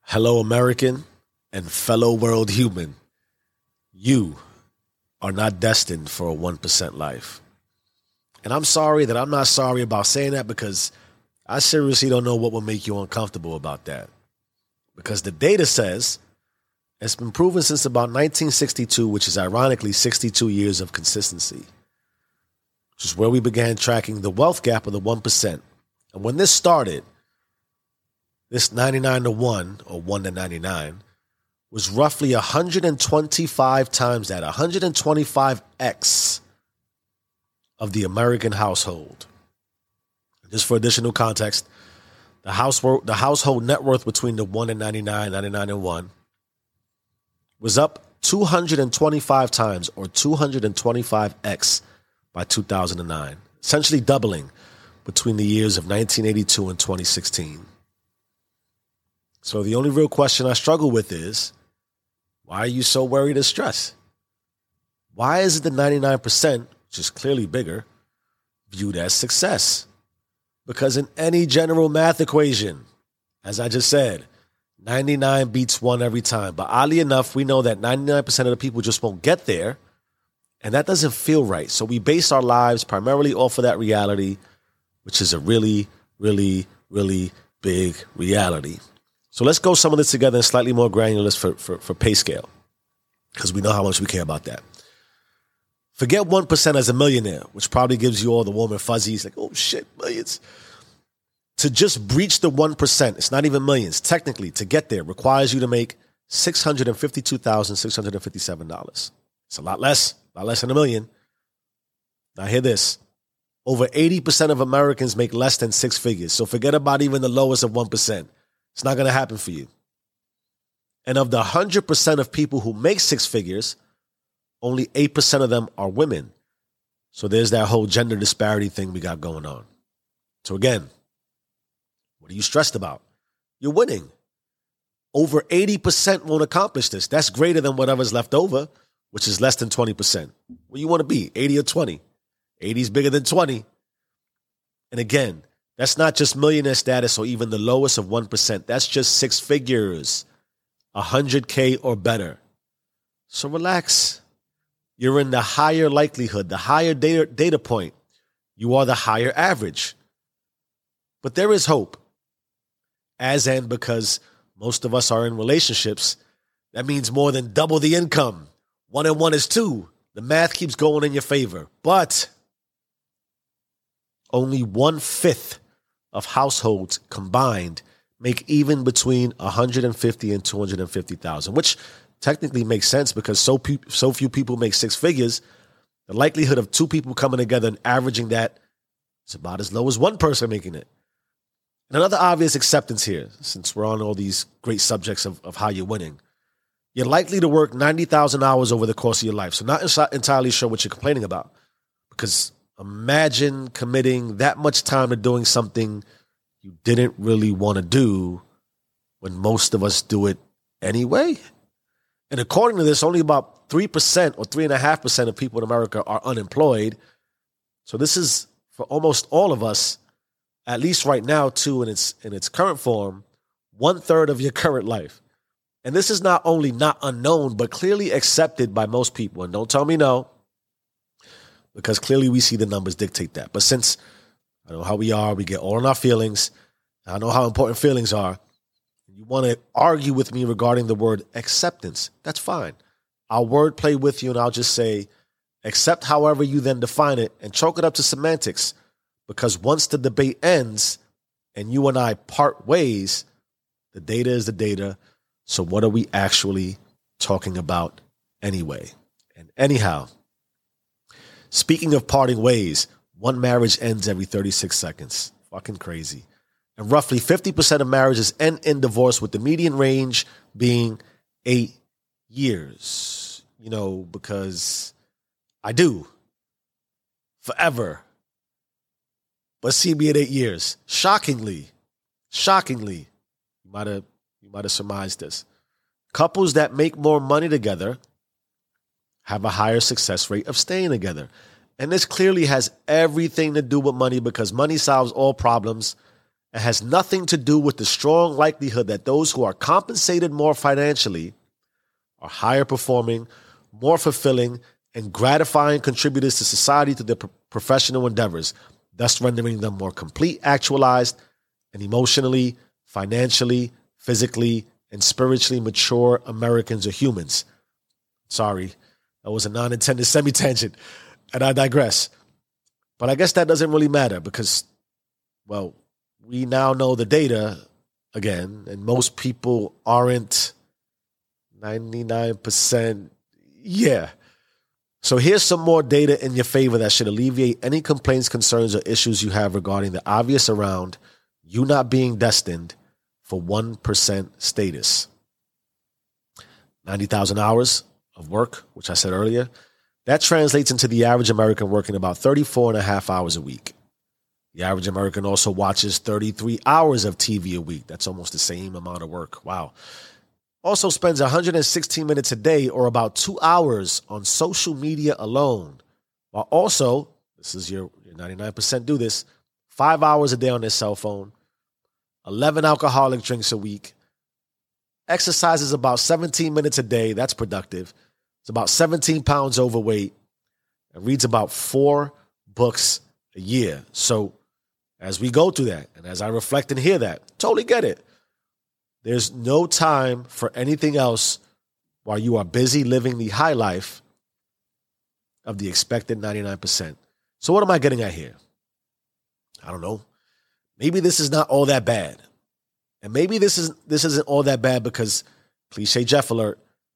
Hello, American and fellow world human. You are not destined for a 1% life. And I'm sorry that I'm not sorry about saying that, because I seriously don't know what will make you uncomfortable about that. Because the data says it's been proven since about 1962, which is ironically 62 years of consistency, which is where we began tracking the wealth gap of the 1%. And when this started, this 99 to 1 or 1 to 99 was roughly 125 times that, 125x of the American household. Just for additional context, the household net worth between the 1 and 99, 99 and 1 was up 225 times, or 225x by 2009, essentially doubling between the years of 1982 and 2016. So the only real question I struggle with is, why are you so worried and stressed? Why is it the 99%, which is clearly bigger, viewed as success? Because in any general math equation, as I just said, 99 beats 1 every time. But oddly enough, we know that 99% of the people just won't get there, and that doesn't feel right. So we base our lives primarily off of that reality, which is a really, really, really big reality. So let's go some of this together in slightly more granular for pay scale, because we know how much we care about that. Forget 1% as a millionaire, which probably gives you all the warm and fuzzies, like, oh shit, millions. To just breach the 1%, it's not even millions. Technically, to get there requires you to make $652,657. It's a lot less than a million. Now hear this. Over 80% of Americans make less than 6 figures. So forget about even the lowest of 1%. It's not going to happen for you. And of the 100% of people who make 6 figures, only 8% of them are women. So there's that whole gender disparity thing we got going on. So again, what are you stressed about? You're winning. Over 80% won't accomplish this. That's greater than whatever's left over, which is less than 20%. Where you want to be, 80 or 20? 80 is bigger than 20. And again, that's not just millionaire status or even the lowest of 1%. That's just 6 figures, 100K or better. So relax. You're in the higher likelihood, the higher data point. You are the higher average. But there is hope. And because most of us are in relationships, that means more than double the income. 1 and 1 is 2. The math keeps going in your favor. But only 1/5 of households combined make even between 150 and 250,000, which technically makes sense because so few people make 6 figures. The likelihood of 2 people coming together and averaging that is about as low as 1 person making it. And another obvious acceptance here, since we're on all these great subjects of how you're winning, you're likely to work 90,000 hours over the course of your life. So not entirely sure what you're complaining about, because imagine committing that much time to doing something you didn't really want to do when most of us do it anyway. And according to this, only about 3% or 3.5% of people in America are unemployed. So this is, for almost all of us, at least right now too, in its current form, 1/3 of your current life. And this is not only not unknown, but clearly accepted by most people. And don't tell me no, because clearly we see the numbers dictate that. But since I know how we are, we get all in our feelings. I know how important feelings are. You want to argue with me regarding the word acceptance, that's fine. I'll wordplay with you and I'll just say, accept however you then define it and chalk it up to semantics. Because once the debate ends and you and I part ways, the data is the data. So what are we actually talking about anyway? And anyhow, speaking of parting ways, one marriage ends every 36 seconds. Fucking crazy. And roughly 50% of marriages end in divorce, with the median range being 8 years. You know, because I do. Forever. But see me at 8 years. Shockingly, you might have surmised this. Couples that make more money together have a higher success rate of staying together. And this clearly has everything to do with money, because money solves all problems. and has nothing to do with the strong likelihood that those who are compensated more financially are higher performing, more fulfilling, and gratifying contributors to society through their professional endeavors, thus rendering them more complete, actualized, and emotionally, financially, physically, and spiritually mature Americans or humans. Sorry, that was a non-intended semi-tangent, and I digress. But I guess that doesn't really matter because, well, we now know the data again, and most people aren't 99%. Yeah. So here's some more data in your favor that should alleviate any complaints, concerns, or issues you have regarding the obvious around you not being destined for 1% status. 90,000 hours of work, which I said earlier, that translates into the average American working about 34 and a half hours a week. The average American also watches 33 hours of TV a week. That's almost the same amount of work. Wow. Also spends 116 minutes a day, or about 2 hours, on social media alone. While also, this is your 99% do this, 5 hours a day on their cell phone, 11 alcoholic drinks a week, exercises about 17 minutes a day. That's productive. It's about 17 pounds overweight, and reads about 4 books a year. So as we go through that, and as I reflect and hear that, totally get it. There's no time for anything else while you are busy living the high life of the expected 99%. So what am I getting at here? I don't know. Maybe this is not all that bad. And maybe this isn't all that bad because, cliche Jeff alert,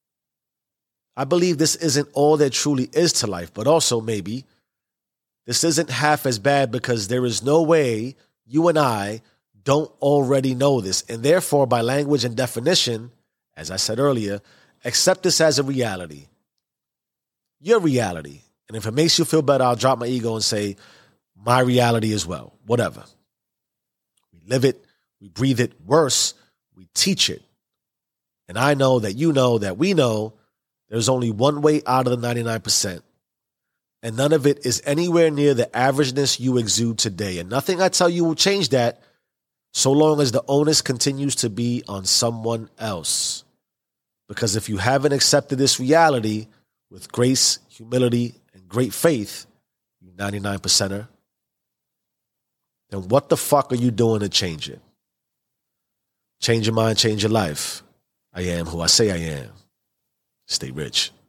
I believe this isn't all there truly is to life, but also maybe this isn't half as bad because there is no way you and I don't already know this. And therefore, by language and definition, as I said earlier, accept this as a reality. Your reality. And if it makes you feel better, I'll drop my ego and say, my reality as well. Whatever. We live it. We breathe it. Worse, we teach it. And I know that you know that we know there's only one way out of the 99%. And none of it is anywhere near the averageness you exude today. And nothing I tell you will change that, so long as the onus continues to be on someone else. Because if you haven't accepted this reality with grace, humility, and great faith, you 99%er, then what the fuck are you doing to change it? Change your mind, change your life. I am who I say I am. Stay rich.